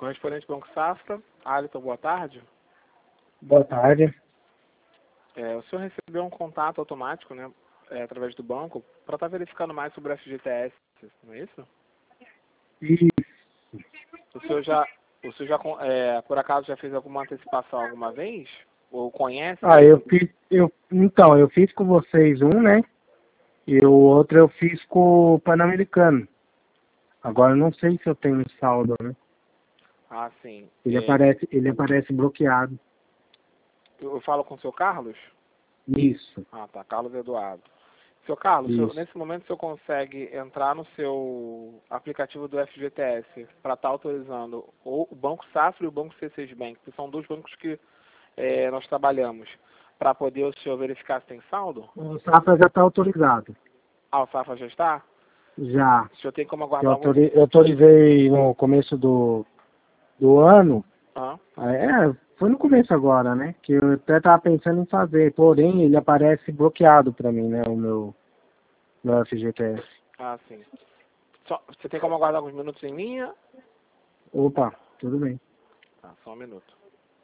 Correspondente Banco Safra, Alisson, boa tarde. Boa tarde. O senhor recebeu um contato automático, né, através do banco, para estar verificando mais sobre o FGTS, não é isso? E O senhor já por acaso já fez alguma antecipação alguma vez? Ou conhece? eu fiz com vocês um, né? E o outro eu fiz com o Pan-Americano. Agora eu não sei se eu tenho saldo, né? Ah, sim. Ele aparece bloqueado. Eu falo com o seu Carlos? Isso. Ah, tá. Carlos Eduardo. Seu Carlos, Isso. nesse momento o senhor consegue entrar no seu aplicativo do FGTS para estar autorizando o Banco Safra e o Banco C6 Bank, que são dois bancos que nós trabalhamos, para poder o senhor verificar se tem saldo? O Safra já está autorizado. Ah, o Safra já está? Já. O senhor tem como Eu aguardar algum... autorizei no começo do ano. Ah, Foi no começo agora, né? Que eu até estava pensando em fazer. Porém, ele aparece bloqueado para mim, né? O meu FGTS. sim. Você tem como aguardar alguns minutos em linha? Opa, tudo bem. Tá, só um minuto.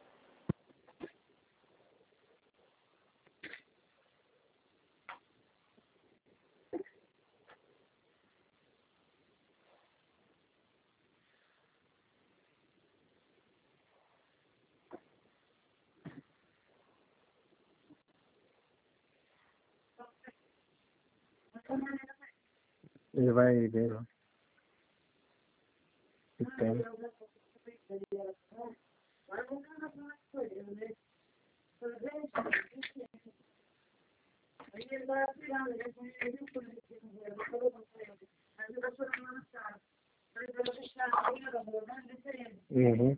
Ele vai ver lá. Que tem. Uhum.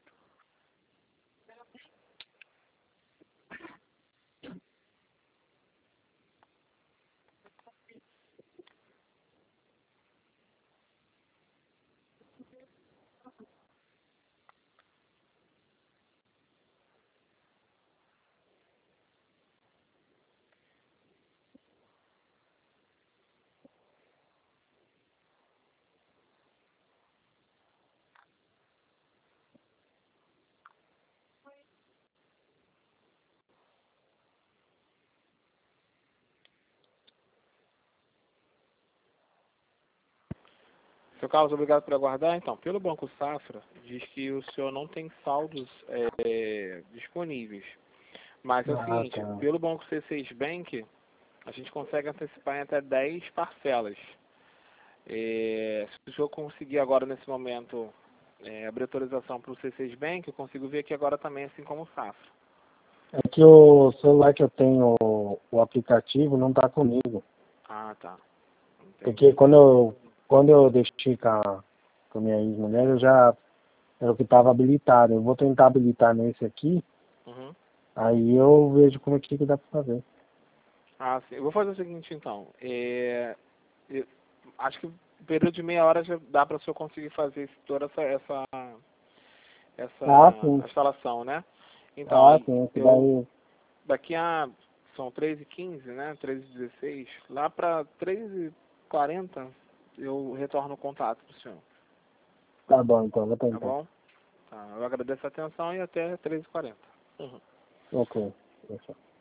Seu Carlos, obrigado por aguardar. Então, pelo Banco Safra, diz que o senhor não tem saldos disponíveis. Mas é o seguinte, Tá. pelo Banco C6 Bank, a gente consegue antecipar em até 10 parcelas. Se o senhor conseguir agora, nesse momento, abrir autorização para o C6 Bank, eu consigo ver aqui agora também, assim como o Safra. É que o celular que eu tenho, o aplicativo, não tá comigo. Ah, tá. Entendi. Porque quando eu deixei com a minha ex-mulher, era o que estava habilitado. Eu vou tentar habilitar nesse aqui, Uhum. aí eu vejo como é que dá para fazer. Ah, sim. Eu vou fazer o seguinte, então. Eu acho que um período de meia hora já dá para o senhor conseguir fazer toda essa Sim. instalação, né? Então, Sim. daqui a... São 3h15, né? 3h16. Lá para 3h40 eu retorno o contato pro senhor. Tá bom, então, vou Tá tentar. bom? Tá. Eu agradeço a atenção e até 3h40. Uhum. Ok. Deixa.